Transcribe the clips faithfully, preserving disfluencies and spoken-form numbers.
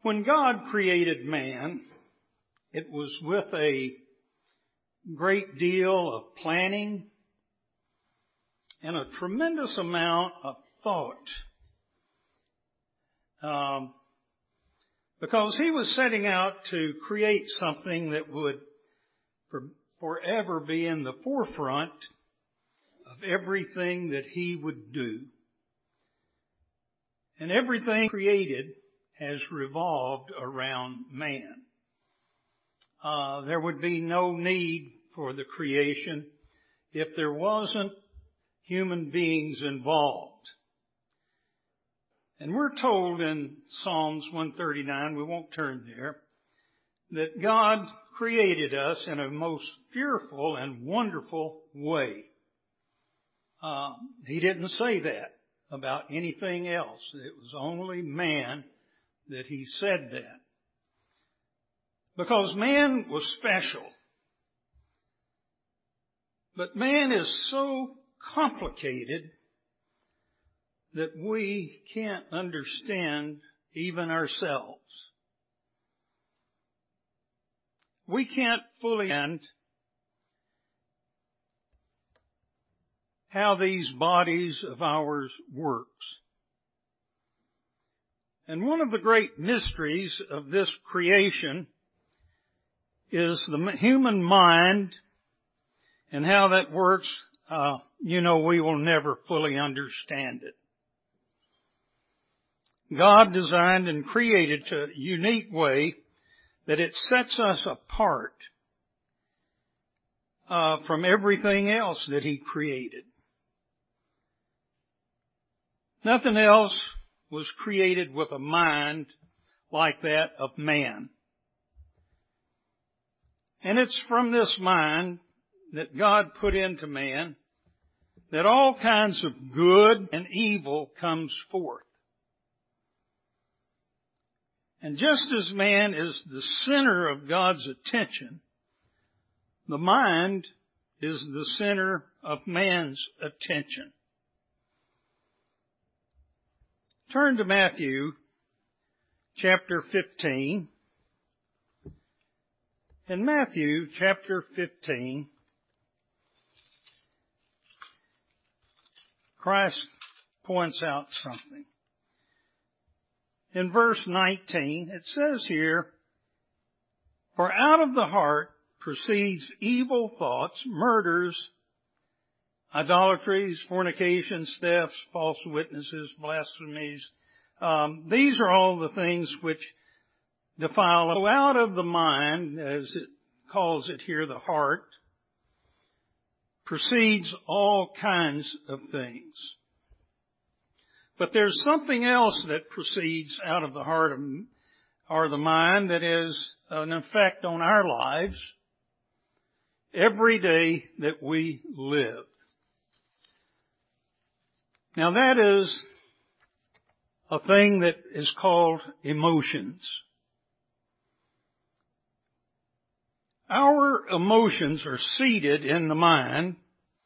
When God created man, it was with a great deal of planning and a tremendous amount of thought. Um, because he was setting out to create something that would for, forever be in the forefront of everything that he would do. And everything created has revolved around man. Uh, there would be no need for the creation if there wasn't human beings involved. And we're told in Psalms one thirty-nine, we won't turn there, that God created us in a most fearful and wonderful way. Uh, he didn't say that about anything else. It was only man that he said that. Because man was special. But man is so complicated that we can't understand even ourselves. We can't fully understand how these bodies of ours works. And one of the great mysteries of this creation is the human mind and how that works. Uh, you know, we will never fully understand it. God designed and created it a unique way that it sets us apart uh, from everything else that He created. Nothing else was created with a mind like that of man. And it's from this mind that God put into man that all kinds of good and evil comes forth. And just as man is the center of God's attention, the mind is the center of man's attention. Turn to Matthew chapter fifteen. In Matthew chapter fifteen, Christ points out something. In verse nineteen, it says here, "For out of the heart proceeds evil thoughts, murders, idolatries, fornications, thefts, false witnesses, blasphemies." Um, these are all the things which defile. So out of the mind, as it calls it here, the heart, proceeds all kinds of things. But there's something else that proceeds out of the heart of, or the mind, that is an effect on our lives every day that we live. Now that is a thing that is called emotions. Our emotions are seated in the mind,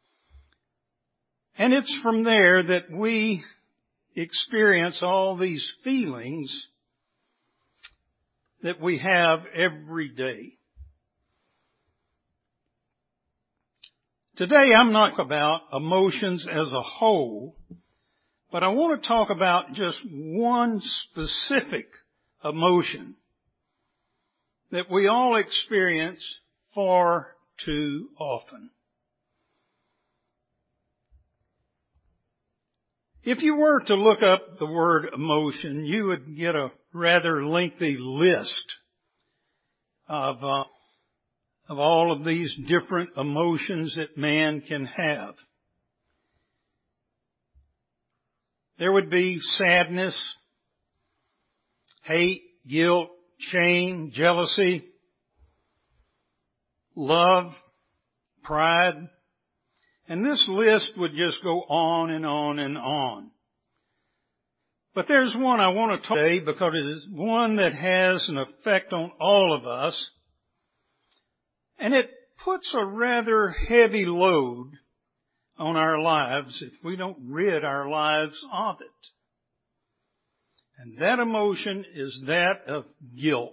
and it's from there that we experience all these feelings that we have every day. Today I'm not talking about emotions as a whole, but I want to talk about just one specific emotion that we all experience far too often. If you were to look up the word emotion, you would get a rather lengthy list of uh, of all of these different emotions that man can have. There would be sadness, hate, guilt, shame, jealousy, love, pride, and this list would just go on and on and on. But there's one I want to talk about today because it is one that has an effect on all of us, and it puts a rather heavy load on our lives if we don't rid our lives of it. And that emotion is that of guilt.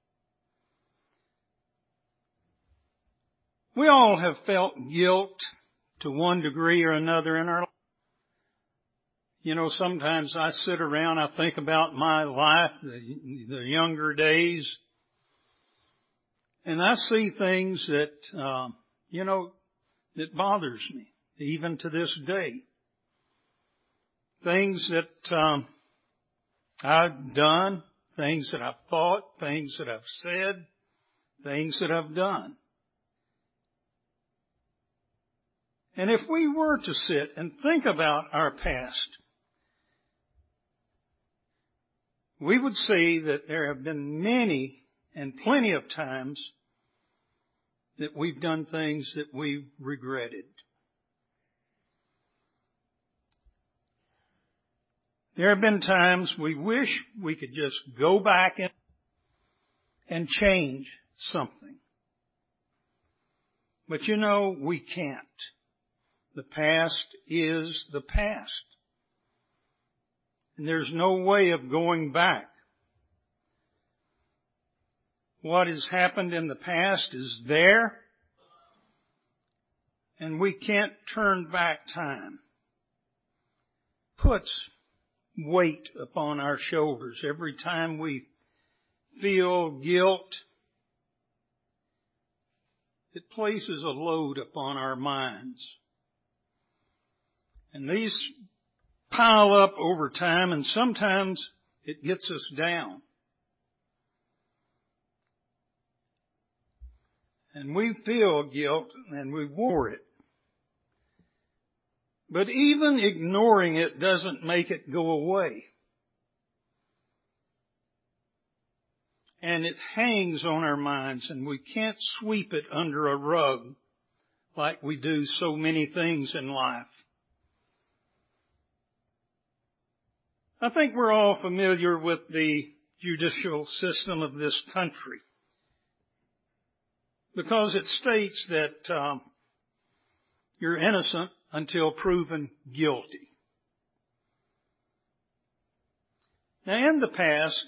We all have felt guilt to one degree or another in our life. You know, sometimes I sit around, I think about my life, the, the younger days, and I see things that, uh, you know, that bothers me, even to this day. Things that um, I've done, things that I've thought, things that I've said, things that I've done. And if we were to sit and think about our past, we would see that there have been many and plenty of times that we've done things that we've regretted. There have been times we wish we could just go back in and change something. But you know, we can't. The past is the past. And there's no way of going back. What has happened in the past is there, and we can't turn back time. Puts weight upon our shoulders every time we feel guilt. It places a load upon our minds. And these pile up over time, and sometimes it gets us down. And we feel guilt and we war it. But even ignoring it doesn't make it go away. And it hangs on our minds, and we can't sweep it under a rug like we do so many things in life. I think we're all familiar with the judicial system of this country, because it states that um, you're innocent until proven guilty. Now, in the past,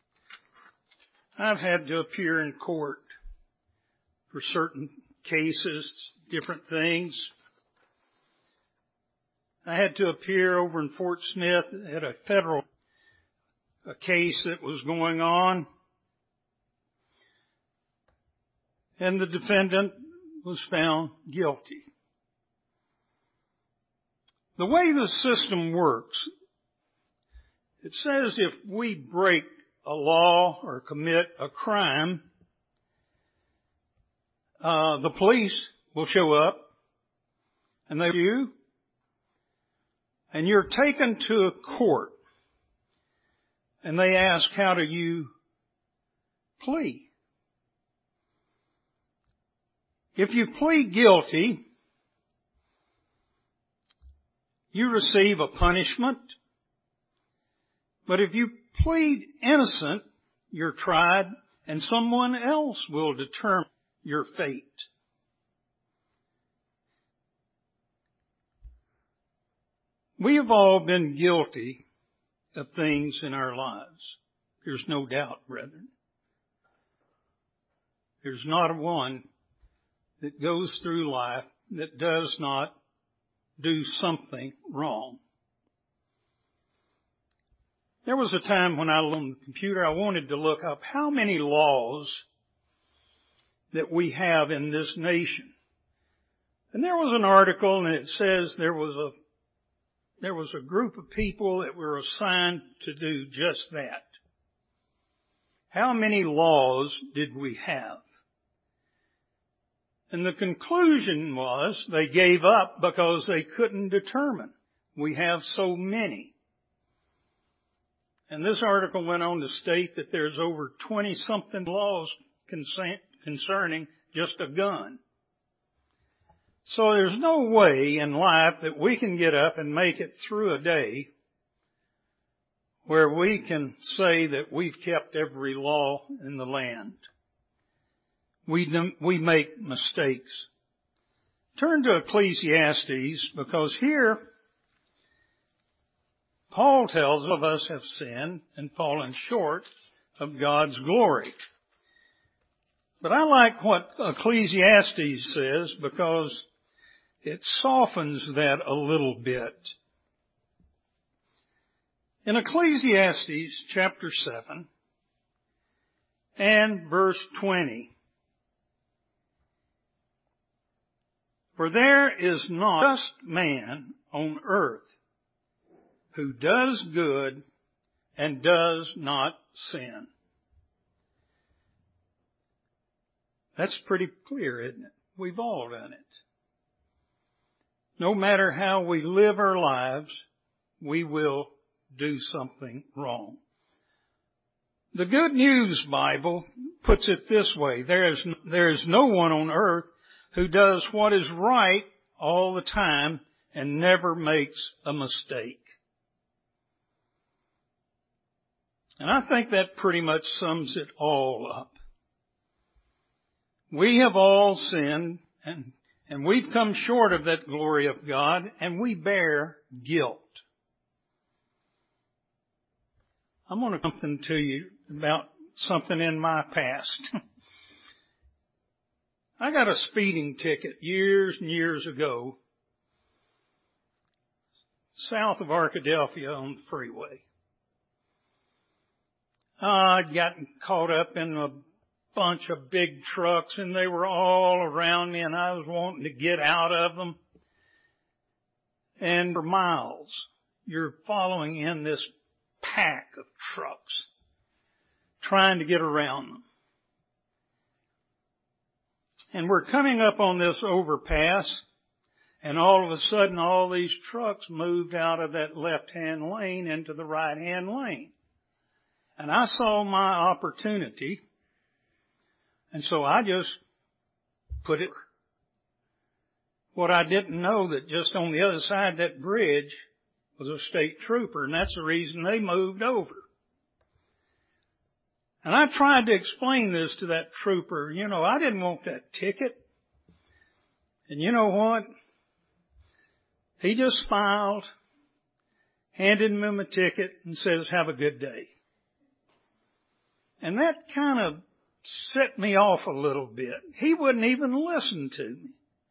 I've had to appear in court for certain cases, different things. I had to appear over in Fort Smith at a federal a case that was going on. And the defendant was found guilty. The way the system works, it says if we break a law or commit a crime, uh, the police will show up and they you, and you're taken to a court, and they ask, how do you plead? If you plead guilty, you receive a punishment. But if you plead innocent, you're tried, and someone else will determine your fate. We have all been guilty of things in our lives. There's no doubt, brethren. There's not one that goes through life that does not do something wrong. There was a time when I was on the computer, I wanted to look up how many laws that we have in this nation. And there was an article, and it says there was a there was a group of people that were assigned to do just that. How many laws did we have? And the conclusion was they gave up because they couldn't determine. We have so many. And this article went on to state that there's over twenty-something laws concerning just a gun. So there's no way in life that we can get up and make it through a day where we can say that we've kept every law in the land. We, we make mistakes. Turn to Ecclesiastes, because here Paul tells of us have sinned and fallen short of God's glory. But I like what Ecclesiastes says because it softens that a little bit. In Ecclesiastes chapter seven and verse twenty, for there is not just man on earth who does good and does not sin. That's pretty clear, isn't it? We've all done it. No matter how we live our lives, we will do something wrong. The Good News Bible puts it this way: there is, there is no one on earth who does what is right all the time and never makes a mistake. And I think that pretty much sums it all up. We have all sinned, and, and we've come short of that glory of God, and we bear guilt. I'm going to come something to you about something in my past. I got a speeding ticket years and years ago, south of Arkadelphia on the freeway. I'd gotten caught up in a bunch of big trucks, and they were all around me, and I was wanting to get out of them. And for miles, you're following in this pack of trucks, trying to get around them. And we're coming up on this overpass, and all of a sudden all these trucks moved out of that left-hand lane into the right-hand lane. And I saw my opportunity, and so I just put it. What I didn't know that just on the other side of that bridge was a state trooper, and that's the reason they moved over. And I tried to explain this to that trooper. You know, I didn't want that ticket. And you know what? He just smiled, handed me my ticket, and says, "Have a good day." And that kind of set me off a little bit. He wouldn't even listen to me.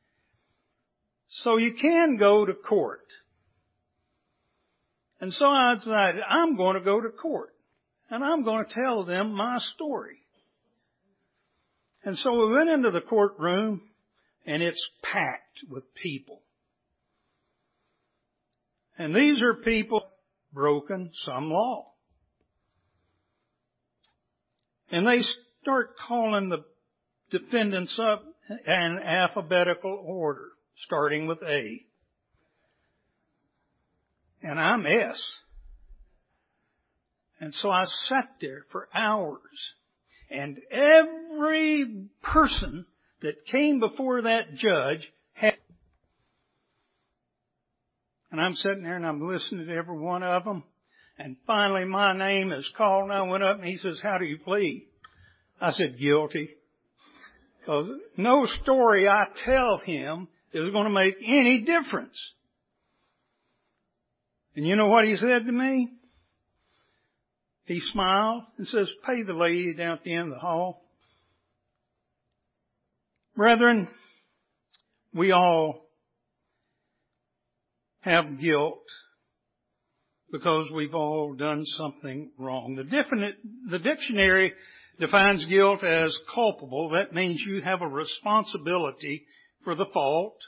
So you can go to court. And so I decided, I'm going to go to court. And I'm going to tell them my story. And so we went into the courtroom, and it's packed with people. And these are people broken some law. And they start calling the defendants up in alphabetical order, starting with A. And I'm S. And so I sat there for hours. And every person that came before that judge had... And I'm sitting there and I'm listening to every one of them. And finally my name is called, and I went up and he says, "How do you plead?" I said, "Guilty." Because no story I tell him is going to make any difference. And you know what he said to me? He smiled and says, "Pay the lady down at the end of the hall." Brethren, we all have guilt because we've all done something wrong. The, definite, the dictionary defines guilt as culpable. That means you have a responsibility for the fault,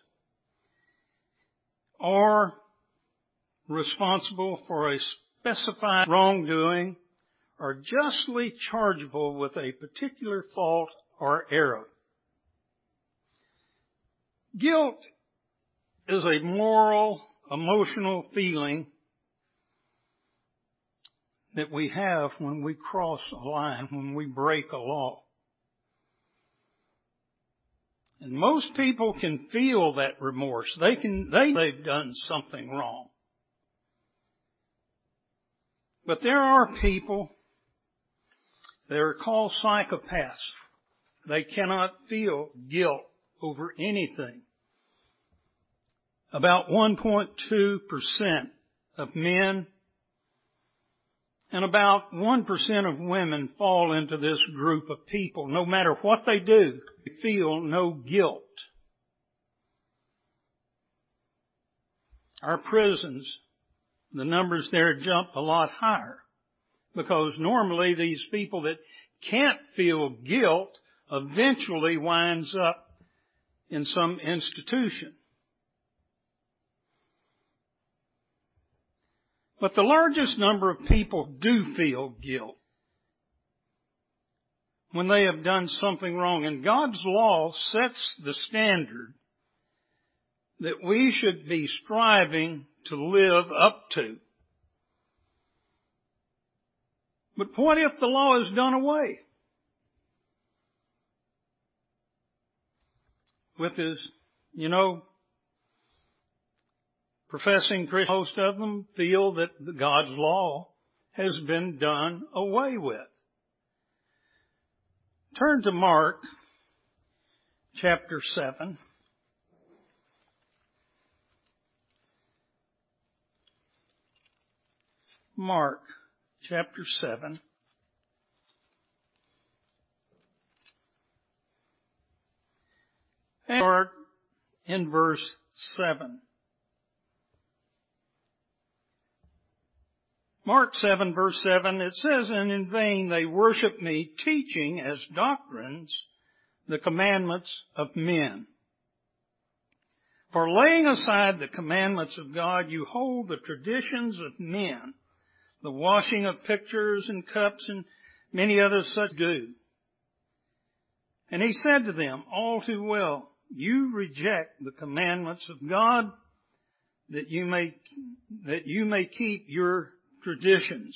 or responsible for a specified wrongdoing, or justly chargeable with a particular fault or error. Guilt is a moral, emotional feeling that we have when we cross a line, when we break a law. And most people can feel that remorse. They can, they, they've done something wrong. But there are people that are called psychopaths. They cannot feel guilt over anything. About one point two percent of men And about one percent of women fall into this group of people. No matter what they do, they feel no guilt. Our prisons, the numbers there jump a lot higher, because normally these people that can't feel guilt eventually winds up in some institution. But the largest number of people do feel guilt when they have done something wrong. And God's law sets the standard that we should be striving to live up to. But what if the law is done away? With his, you know, professing Christians, most of them feel that God's law has been done away with. Turn to Mark chapter seven. Mark chapter seven. And start in verse seven. Mark seven verse seven, it says, "And in vain they worship me, teaching as doctrines the commandments of men. For laying aside the commandments of God, you hold the traditions of men, the washing of pitchers and cups and many others such do." And he said to them, "All too well, you reject the commandments of God that you may, that you may keep your traditions.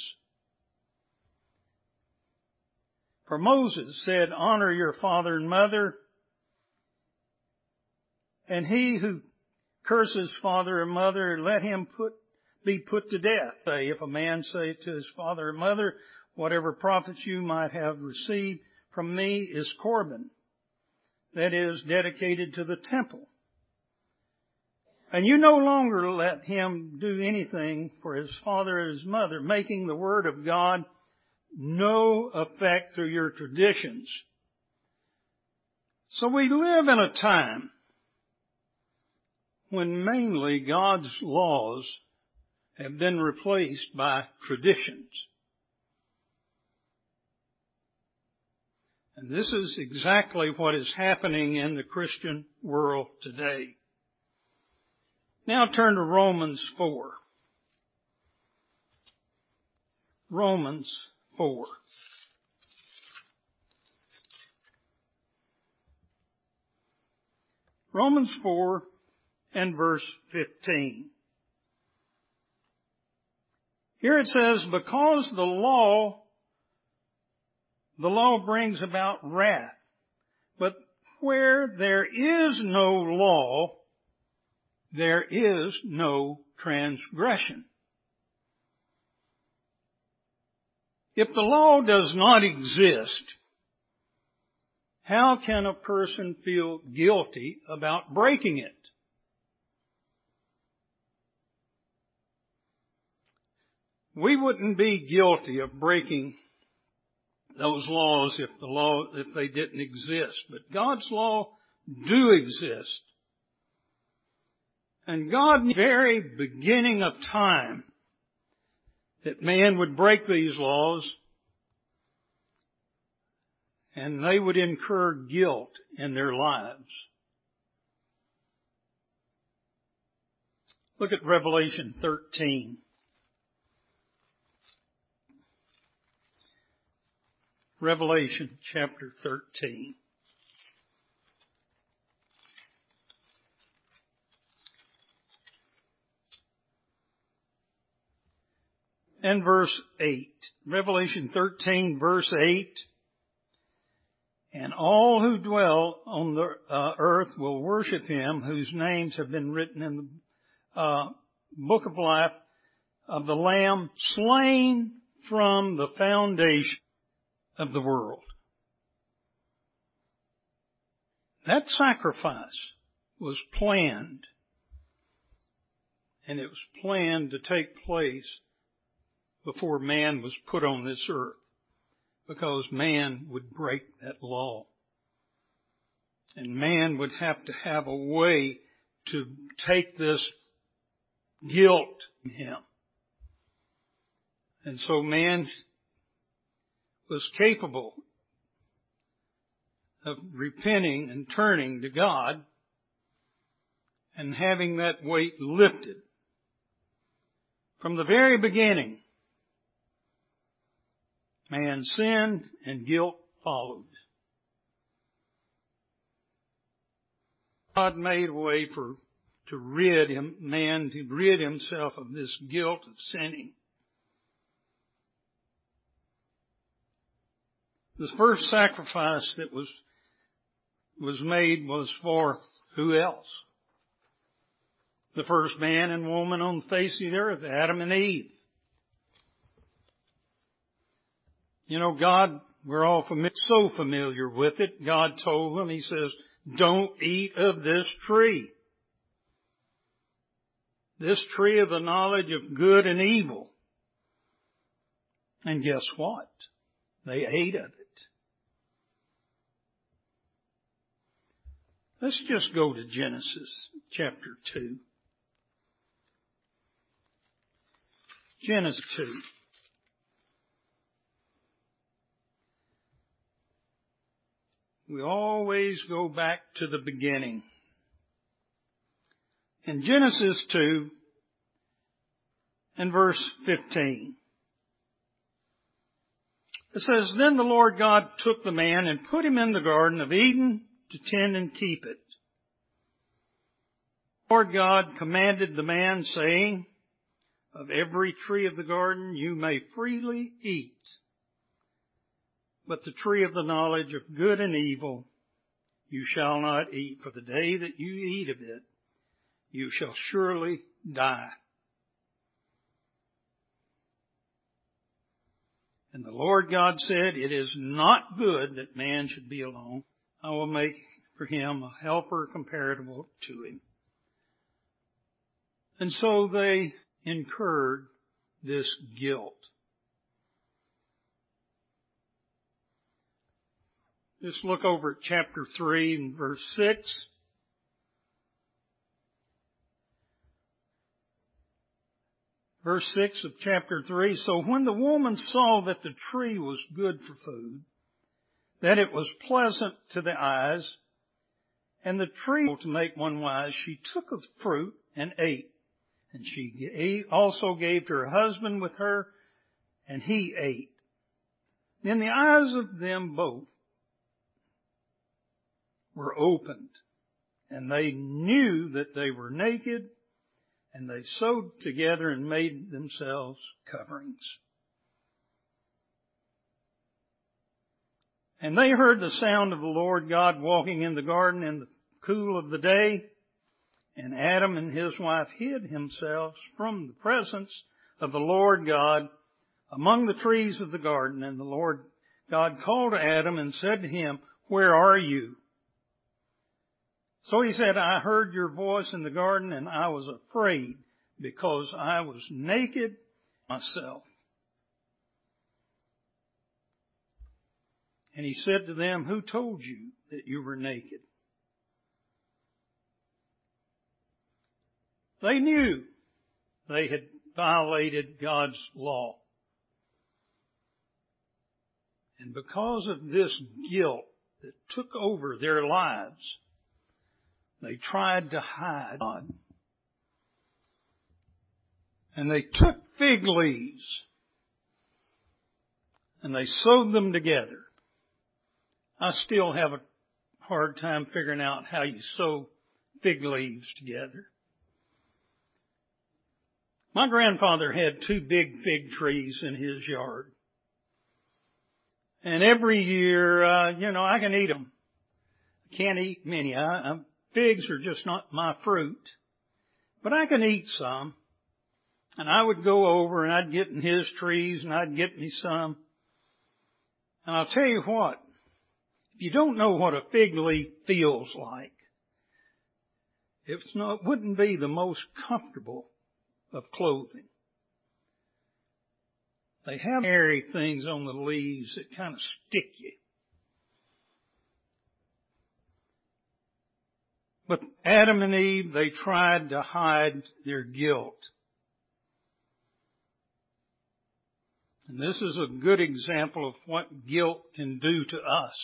For Moses said, 'Honor your father and mother,' and he who curses father and mother, let him put be put to death. Say, if a man say to his father or mother, 'Whatever profits you might have received from me is Corban,' that is, dedicated to the temple. And you no longer let him do anything for his father or his mother, making the word of God no effect through your traditions." So we live in a time when mainly God's laws have been replaced by traditions. And this is exactly what is happening in the Christian world today. Now turn to Romans four. Romans four. Romans four and verse fifteen. Here it says, "Because the law, the law brings about wrath. But where there is no law, there is no transgression." If the law does not exist, how can a person feel guilty about breaking it? We wouldn't be guilty of breaking those laws if the law, if they didn't exist. But God's law do exist. And God, in the very beginning of time, that man would break these laws and they would incur guilt in their lives. Look at Revelation thirteen. Revelation chapter thirteen. And verse eight. Revelation thirteen, verse eight. "And all who dwell on the uh, earth will worship him whose names have been written in the uh, book of life of the Lamb, slain from the foundation of the world." That sacrifice was planned, and it was planned to take place before man was put on this earth, because man would break that law. And man would have to have a way to take this guilt from him. And so man was capable of repenting and turning to God and having that weight lifted. From the very beginning, man sinned and guilt followed. God made a way for to rid him, man to rid himself of this guilt of sinning. The first sacrifice that was was made was for who else? The first man and woman on the face of the earth, Adam and Eve. You know, God, we're all fami- so familiar with it. God told them, He says, don't eat of this tree. This tree of the knowledge of good and evil. And guess what? They ate of it. Let's just go to Genesis chapter two. Genesis two. We always go back to the beginning. In Genesis two and verse fifteen, it says, Then the Lord God took the man and put him in the Garden of Eden to tend and keep it. The Lord God commanded the man, saying, Of every tree of the garden you may freely eat, but the tree of the knowledge of good and evil you shall not eat, for the day that you eat of it, you shall surely die. And the Lord God said, It is not good that man should be alone. I will make for him a helper comparable to him. And so they incurred this guilt. Just look over at chapter three and verse six. Verse six of chapter three, So when the woman saw that the tree was good for food, that it was pleasant to the eyes, and the tree to make one wise, she took of the fruit and ate. And she also gave to her husband with her, and he ate. Then the eyes of them both were opened, and they knew that they were naked, and they sewed together and made themselves coverings. And they heard the sound of the Lord God walking in the garden in the cool of the day, and Adam and his wife hid themselves from the presence of the Lord God among the trees of the garden. And the Lord God called to Adam and said to him, Where are you? So he said, I heard your voice in the garden, and I was afraid, because I was naked myself. And he said to them, Who told you that you were naked? They knew they had violated God's law. And because of this guilt that took over their lives, they tried to hide God. And they took fig leaves and they sewed them together. I still have a hard time figuring out how you sew fig leaves together. My grandfather had two big fig trees in his yard. And every year, uh, you know, I can eat them. I can't eat many. I, I, figs are just not my fruit. But I can eat some. And I would go over and I'd get in his trees and I'd get me some. And I'll tell you what, if you don't know what a fig leaf feels like, it's not, it wouldn't be the most comfortable of clothing. They have hairy things on the leaves that kind of stick you. But Adam and Eve, they tried to hide their guilt. And this is a good example of what guilt can do to us.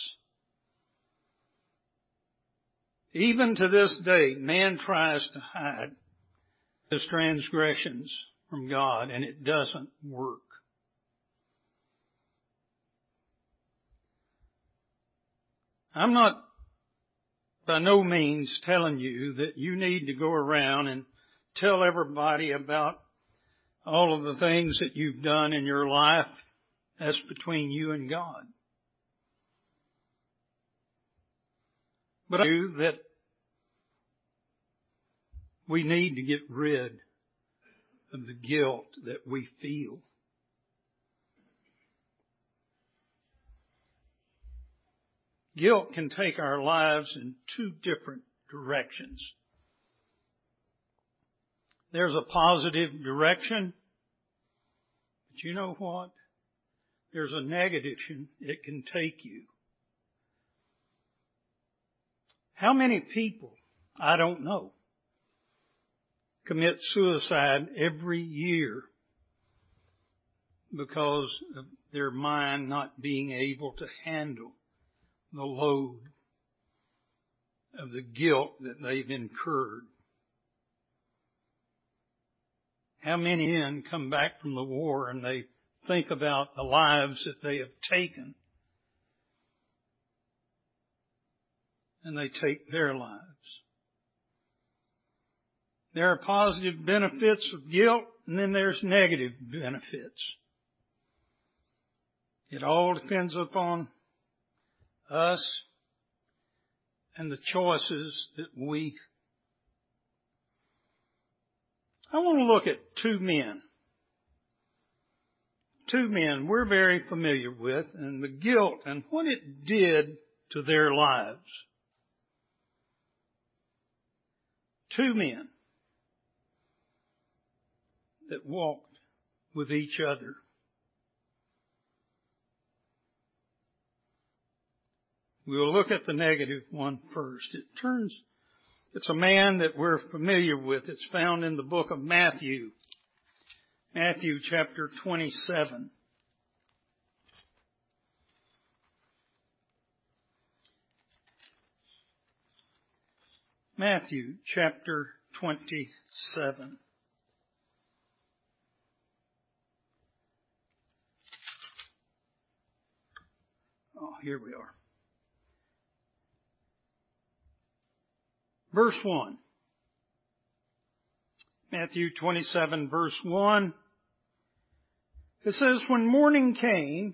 Even to this day, man tries to hide his transgressions from God, and it doesn't work. I'm not by no means telling you that you need to go around and tell everybody about all of the things that you've done in your life. That's between you and God. But I do that we need to get rid of the guilt that we feel. Guilt can take our lives in two different directions. There's a positive direction, but you know what? There's a negative direction it can take you. How many people, I don't know, commit suicide every year because of their mind not being able to handle the load of the guilt that they've incurred? How many men come back from the war and they think about the lives that they have taken, and they take their lives? There are positive benefits of guilt, and then there's negative benefits. It all depends upon us and the choices that we. I want to look at two men. Two men we're very familiar with, and the guilt and what it did to their lives. Two men that walked with each other. We'll look at the negative one first. It turns, it's a man that we're familiar with. It's found in the book of Matthew. Matthew chapter twenty-seven. Matthew chapter twenty-seven. Oh, here we are. Verse one. Matthew twenty-seven, verse one. It says, when morning came,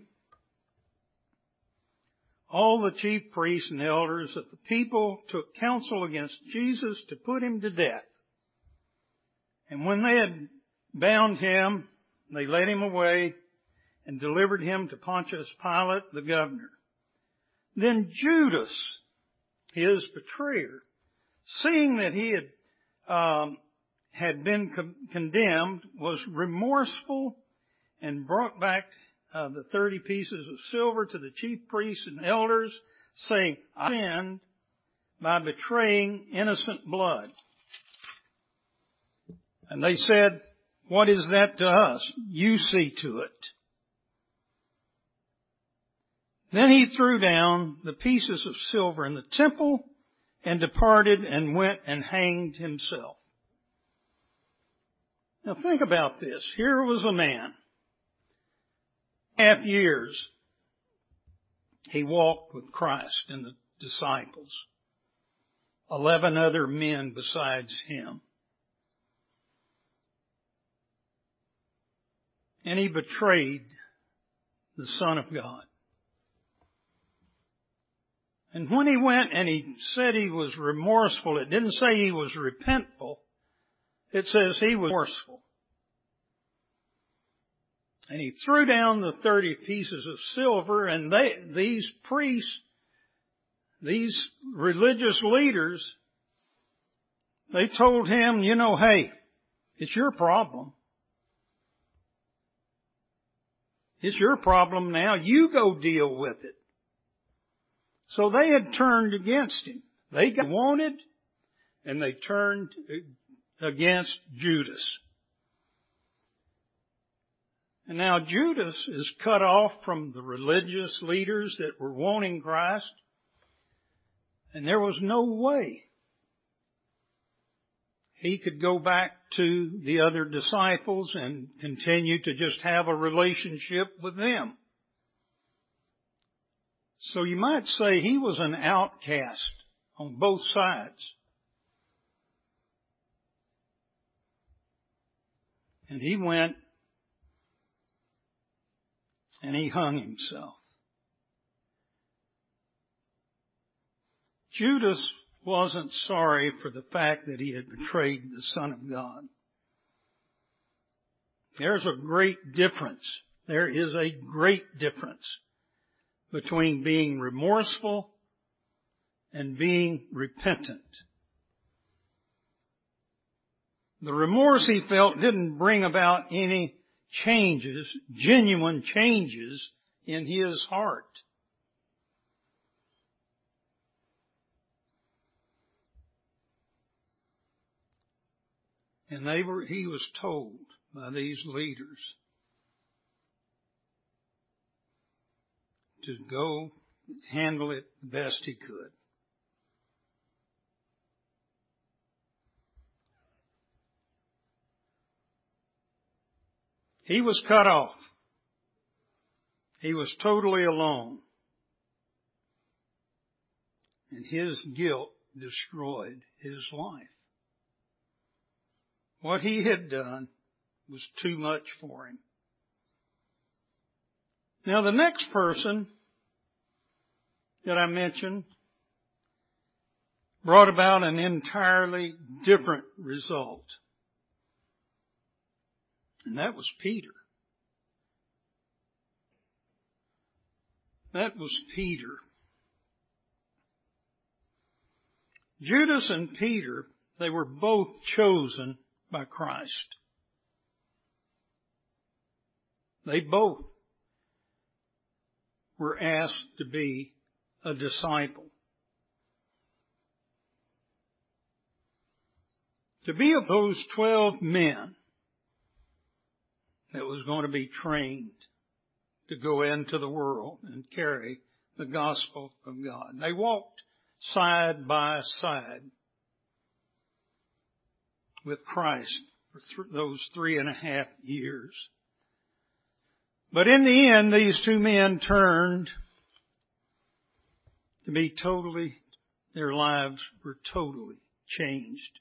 all the chief priests and elders of the people took counsel against Jesus to put him to death. And when they had bound him, they led him away and delivered him to Pontius Pilate, the governor. Then Judas, his betrayer, seeing that he had um, had been con- condemned, was remorseful and brought back uh, the thirty pieces of silver to the chief priests and elders, saying, I sinned by betraying innocent blood. And they said, what is that to us? You see to it. Then he threw down the pieces of silver in the temple and departed and went and hanged himself. Now think about this. Here was a man. Half years he walked with Christ and the disciples. Eleven other men besides him. And he betrayed the Son of God. And when he went and he said he was remorseful, it didn't say he was repentful. It says he was remorseful. And he threw down the thirty pieces of silver, and they, these priests, these religious leaders, they told him, you know, hey, it's your problem. It's your problem now. You go deal with it. So they had turned against him. They got wanted, and they turned against Judas. And now Judas is cut off from the religious leaders that were wanting Christ, and there was no way he could go back to the other disciples and continue to just have a relationship with them. So you might say he was an outcast on both sides. And he went and he hung himself. Judas wasn't sorry for the fact that he had betrayed the Son of God. There's a great difference. There is a great difference between being remorseful and being repentant. The remorse he felt didn't bring about any changes, genuine changes in his heart. And they were, he was told by these leaders to go handle it the best he could. He was cut off. He was totally alone. And his guilt destroyed his life. What he had done was too much for him. Now the next person that I mentioned brought about an entirely different result. And that was Peter. That was Peter. Judas and Peter, they were both chosen by Christ. They both were asked to be a disciple. To be of those twelve men that was going to be trained to go into the world and carry the gospel of God. They walked side by side with Christ for th- those three and a half years. But in the end, these two men turned to be totally, their lives were totally changed.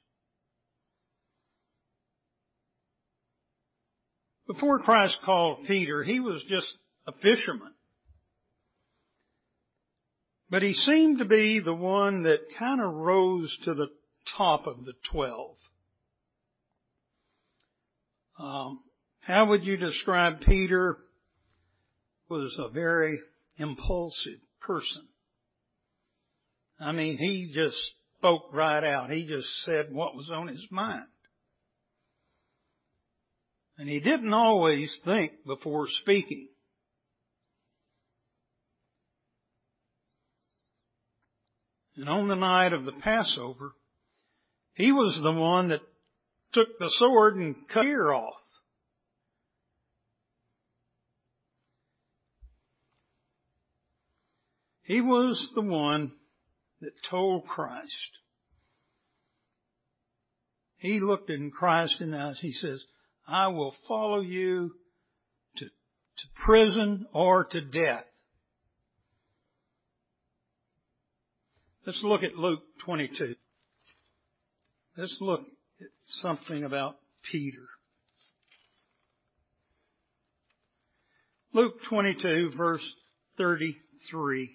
Before Christ called Peter, he was just a fisherman. But he seemed to be the one that kind of rose to the top of the twelve. Um, how would you describe Peter? Was a very impulsive person. I mean, he just spoke right out. He just said what was on his mind. And he didn't always think before speaking. And on the night of the Passover, he was the one that took the sword and cut ear off. He was the one that told Christ. He looked in Christ in the eyes. He says, I will follow you to, to prison or to death. Let's look at Luke twenty-two. Let's look at something about Peter. Luke twenty-two, verse thirty-three.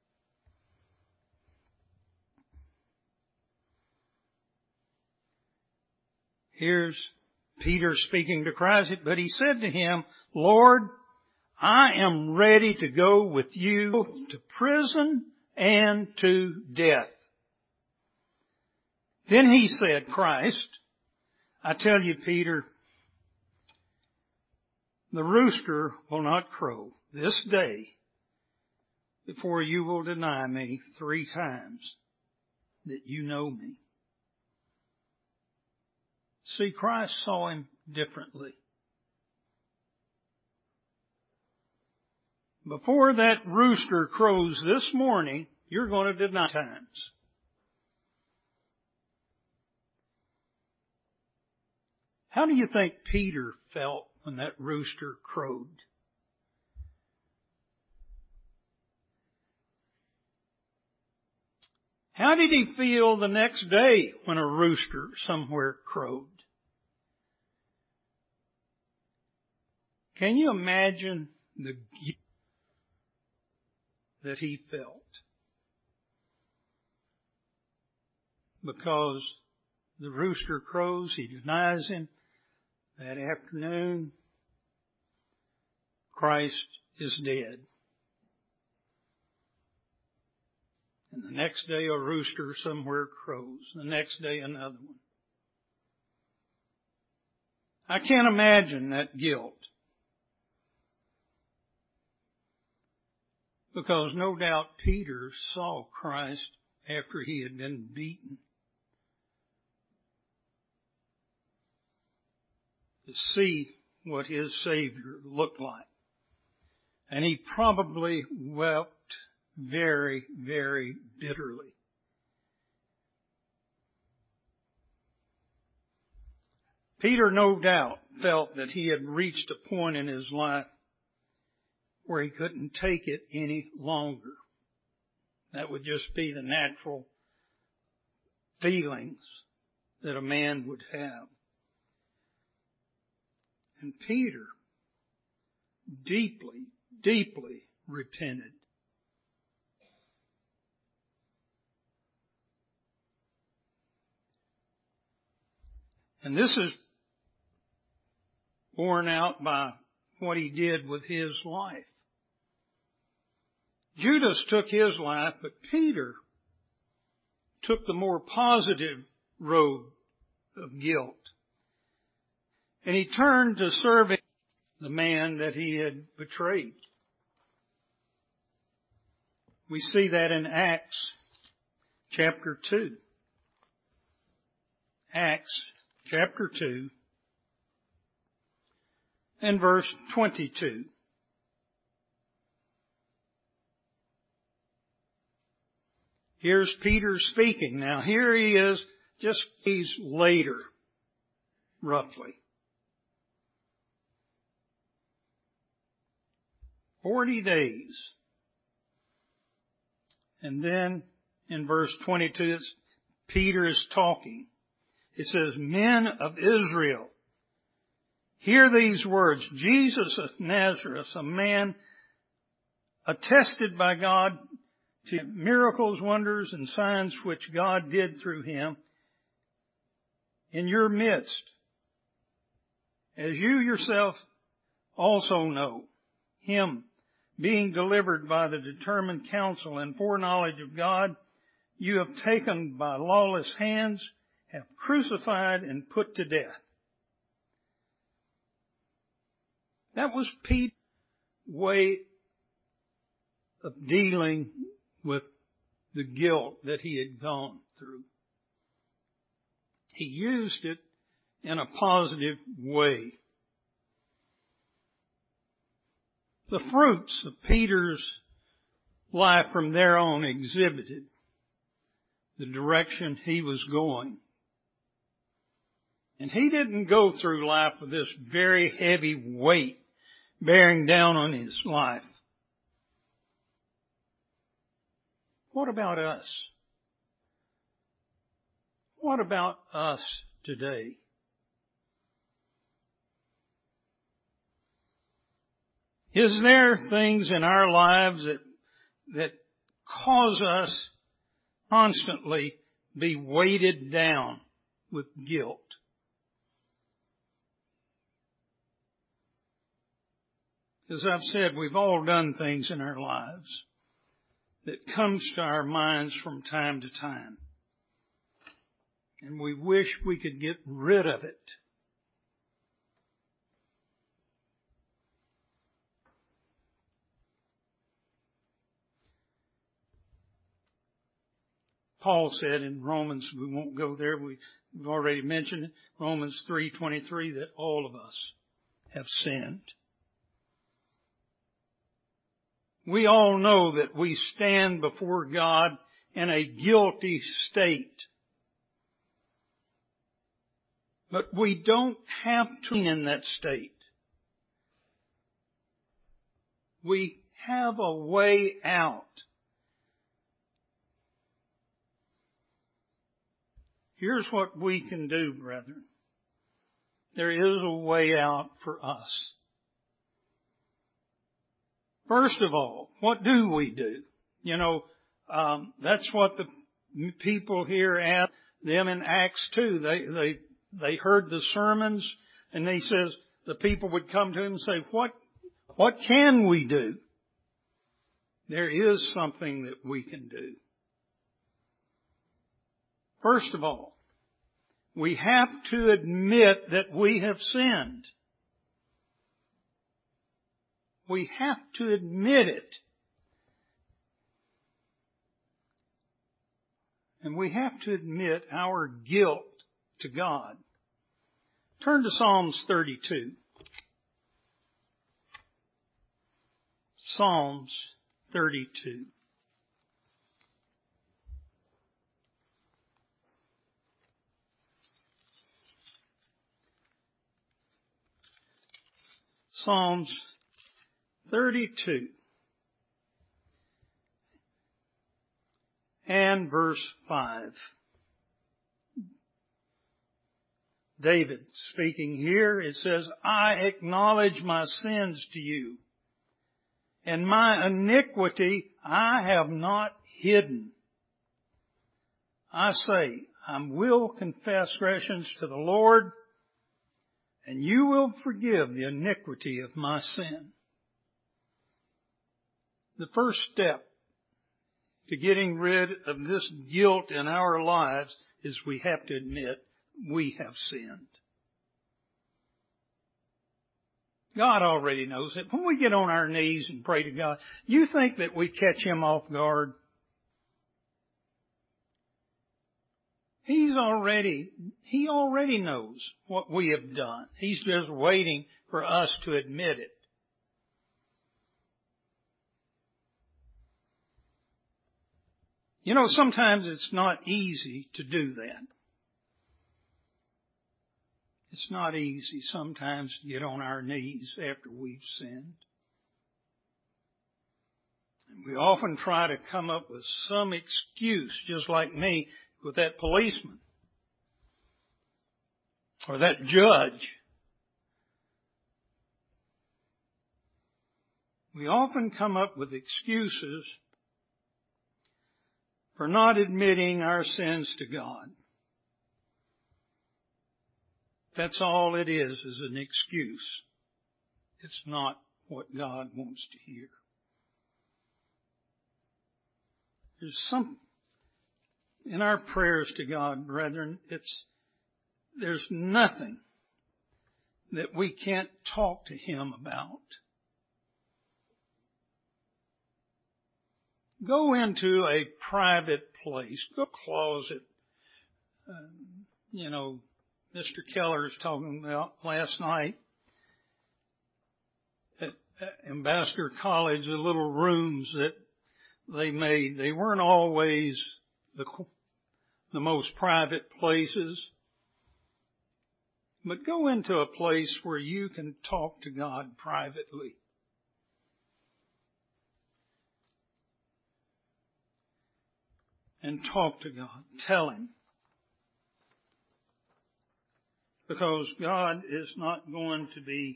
Here's Peter speaking to Christ, but he said to him, Lord, I am ready to go with you to prison and to death. Then he said, Christ, I tell you, Peter, the rooster will not crow this day before you will deny me three times that you know me. See, Christ saw him differently. Before that rooster crows this morning, you're going to deny times. How do you think Peter felt when that rooster crowed? How did he feel the next day when a rooster somewhere crowed? Can you imagine the guilt that he felt? Because the rooster crows, he denies him. That afternoon, Christ is dead. And the next day a rooster somewhere crows. The next day another one. I can't imagine that guilt. Because no doubt Peter saw Christ after he had been beaten. To see what his Savior looked like. And he probably wept very, very bitterly. Peter no doubt felt that he had reached a point in his life where he couldn't take it any longer. That would just be the natural feelings that a man would have. And Peter deeply, deeply repented. And this is borne out by what he did with his life. Judas took his life, but Peter took the more positive road of guilt. And he turned to serving the man that he had betrayed. We see that in Acts chapter two. Acts chapter two and verse twenty-two. Here's Peter speaking. Now here he is just days later, roughly. Forty days. And then in verse twenty-two, it's, Peter is talking. It says, men of Israel, hear these words. Jesus of Nazareth, a man attested by God to miracles, wonders, and signs which God did through him in your midst, as you yourself also know, him being delivered by the determined counsel and foreknowledge of God, you have taken by lawless hands, have crucified and put to death. That was Peter's way of dealing with the guilt that he had gone through. He used it in a positive way. The fruits of Peter's life from there on exhibited the direction he was going. And he didn't go through life with this very heavy weight bearing down on his life. What about us? What about us today? Is there things in our lives that, that cause us constantly be weighted down with guilt? As I've said, we've all done things in our lives that comes to our minds from time to time. And we wish we could get rid of it. Paul said in Romans, we won't go there, we, we've already mentioned it, Romans three twenty-three, that all of us have sinned. We all know that we stand before God in a guilty state. But we don't have to be in that state. We have a way out. Here's what we can do, brethren. There is a way out for us. First of all, what do we do? You know, um, that's what the people here asked them in Acts two. They, they, they heard the sermons, and they says, the people would come to him and say, what, what can we do? There is something that we can do. First of all, we have to admit that we have sinned. We have to admit it. And we have to admit our guilt to God. Turn to Psalms thirty-two. Psalms thirty-two. Psalms thirty-two and verse five. David speaking here, it says, I acknowledge my sins to you, and my iniquity I have not hidden. I say, I will confess transgressions to the Lord, and you will forgive the iniquity of my sin. The first step to getting rid of this guilt in our lives is we have to admit we have sinned. God already knows it. When we get on our knees and pray to God, you think that we catch Him off guard? He's already, He already knows what we have done. He's just waiting for us to admit it. You know, sometimes it's not easy to do that. It's not easy sometimes to get on our knees after we've sinned. And we often try to come up with some excuse, just like me with that policeman or that judge. We often come up with excuses for not admitting our sins to God. That's all it is, is an excuse. It's not what God wants to hear. There's some, in our prayers to God, brethren, it's, there's nothing that we can't talk to Him about. Go into a private place. Go closet. Um, you know, Mister Keller was talking about last night at Ambassador College, the little rooms that they made. They weren't always the, the most private places. But go into a place where you can talk to God privately. And talk to God. Tell Him. Because God is not going to be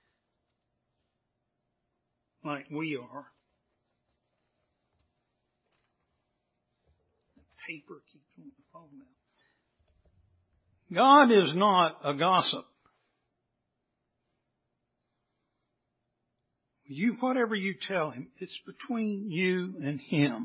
like we are. The paper keeps on falling out. God is not a gossip. You, whatever you tell Him, it's between you and Him.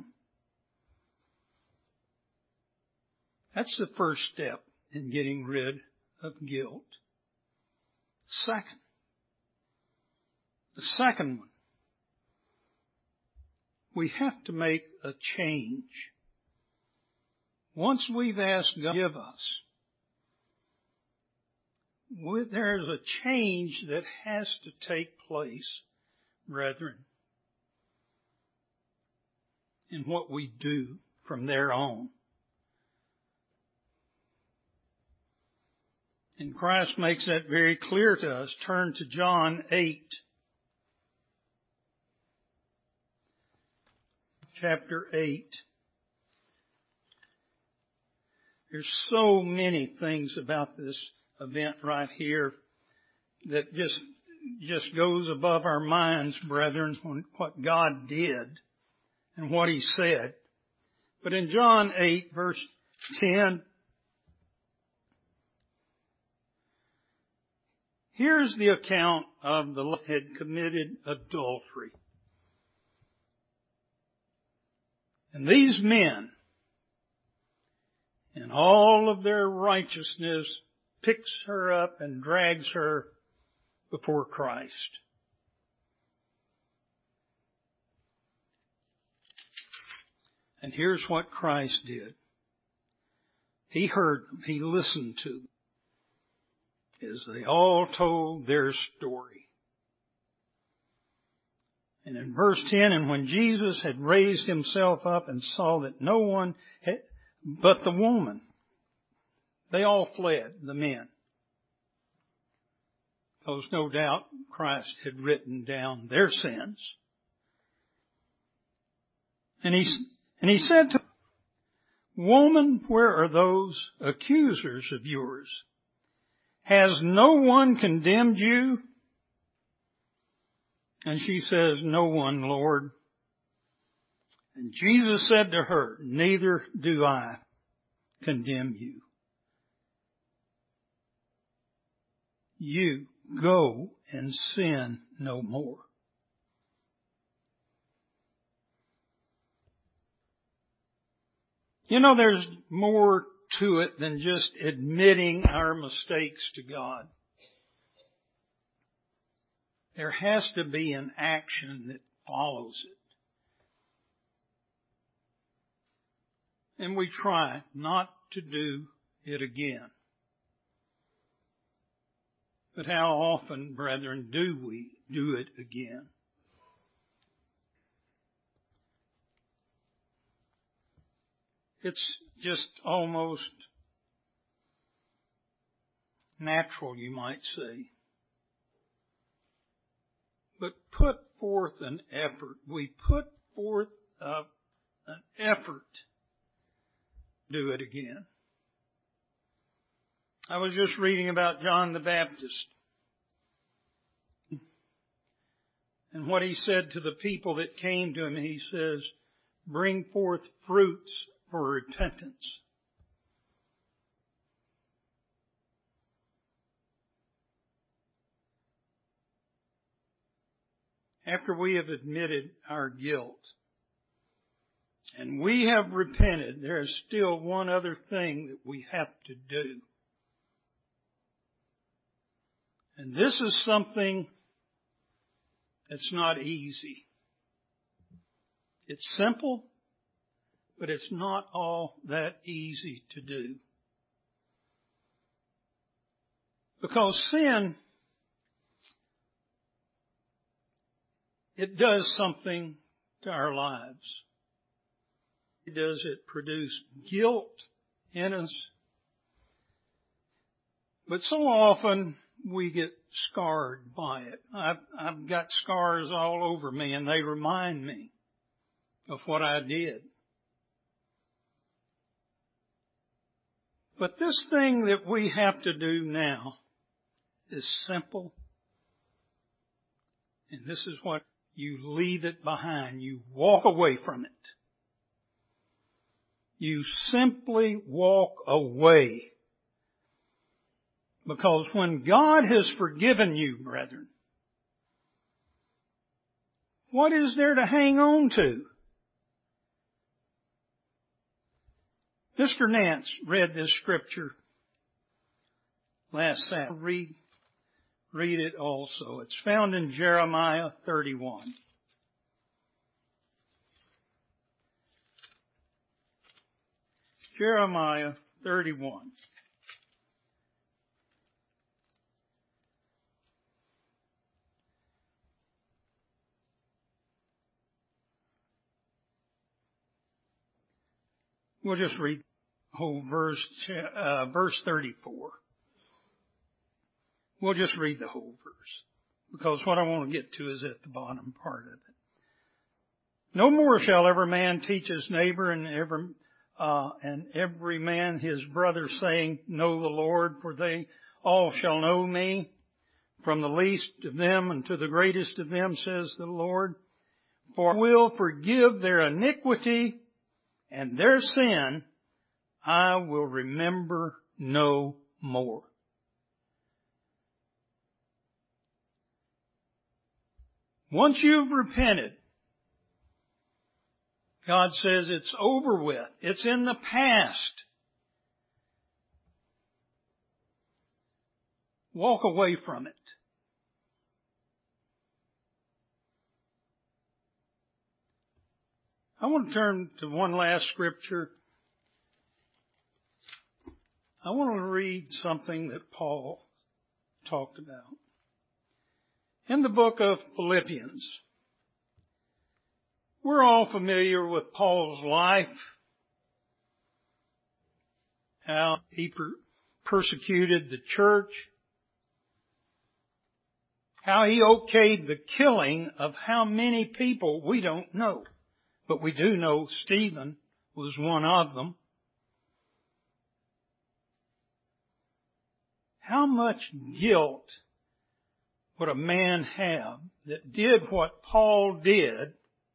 That's the first step in getting rid of guilt. Second, the second one, we have to make a change. once we've asked God to give us, there's a change that has to take place, brethren, in what we do from there on. And Christ makes that very clear to us. Turn to John eight. Chapter eight. There's so many things about this event right here that just, just goes above our minds, brethren, on what God did and what He said. But in John eight, verse ten, here's the account of the one who had committed adultery. And these men, in all of their righteousness, picks her up and drags her before Christ. And here's what Christ did. He heard them. He listened to them as they all told their story. And in verse ten, and when Jesus had raised himself up and saw that no one had, but the woman, they all fled, the men. Because no doubt Christ had written down their sins. And he, and he said to them, "Woman, where are those accusers of yours? Has no one condemned you?" And she says, "No one, Lord." And Jesus said to her, "Neither do I condemn you. You go and sin no more." You know, there's more to it than just admitting our mistakes to God. There has to be an action that follows it. And we try not to do it again. But how often, brethren, do we do it again? It's just almost natural, you might say. But put forth an effort. We put forth uh, an effort to do it again. I was just reading about John the Baptist and what he said to the people that came to him. He says, "Bring forth fruits for repentance." After we have admitted our guilt and we have repented, there is still one other thing that we have to do. And this is something that's not easy. It's simple, but it's not all that easy to do. Because sin, it does something to our lives. It does it produce guilt in us. But so often we get scarred by it. I've, I've got scars all over me, and they remind me of what I did. But this thing that we have to do now is simple. And this is what you leave it behind. You walk away from it. You simply walk away. Because when God has forgiven you, brethren, what is there to hang on to? Mister Nance read this scripture last Saturday. Read, read it also. It's found in Jeremiah thirty-one. Jeremiah thirty-one. We'll just read the whole verse, uh, verse thirty-four. We'll just read the whole verse, because what I want to get to is at the bottom part of it. No more shall every man teach his neighbor and every, uh, and every man his brother, saying, Know the Lord, for they all shall know me, from the least of them unto the greatest of them, says the Lord. For I will forgive their iniquity and their sin I will remember no more. Once you've repented, God says it's over with. It's in the past. Walk away from it. I want to turn to one last scripture. I want to read something that Paul talked about. In the book of Philippians, we're all familiar with Paul's life, how he per- persecuted the church, how he okayed the killing of how many people we don't know. But we do know Stephen was one of them. How much guilt would a man have that did what Paul did?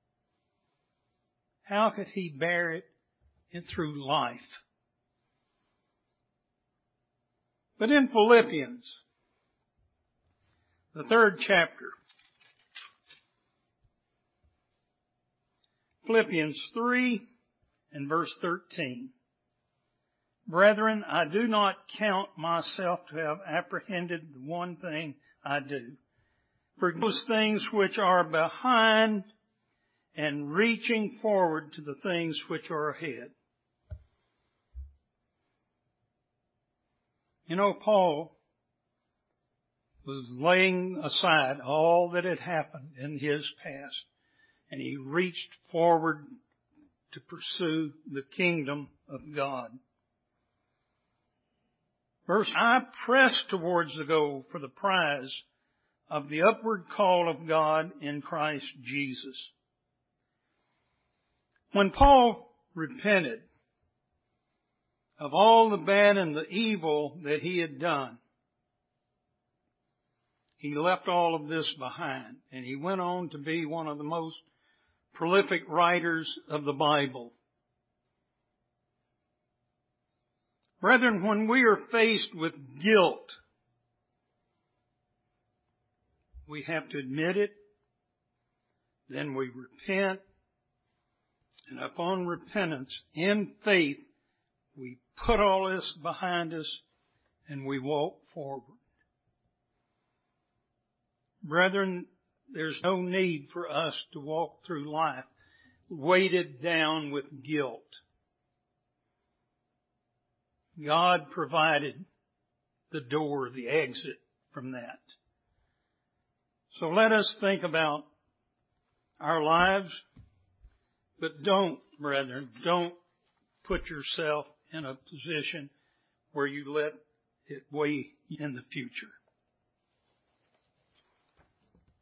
How could he bear it through life? But in Philippians, the third chapter, Philippians three and verse thirteen. Brethren, I do not count myself to have apprehended the one thing I do. For those things which are behind and reaching forward to the things which are ahead. You know, Paul was laying aside all that had happened in his past, and he reached forward to pursue the kingdom of God. Verse, I press towards the goal for the prize of the upward call of God in Christ Jesus. When Paul repented of all the bad and the evil that he had done, he left all of this behind, and he went on to be one of the most prolific writers of the Bible. Brethren, when we are faced with guilt, we have to admit it, then we repent, and upon repentance, in faith, we put all this behind us and we walk forward. Brethren, there's no need for us to walk through life weighted down with guilt. God provided the door, the exit from that. So let us think about our lives, but don't, brethren, don't put yourself in a position where you let it weigh in the future.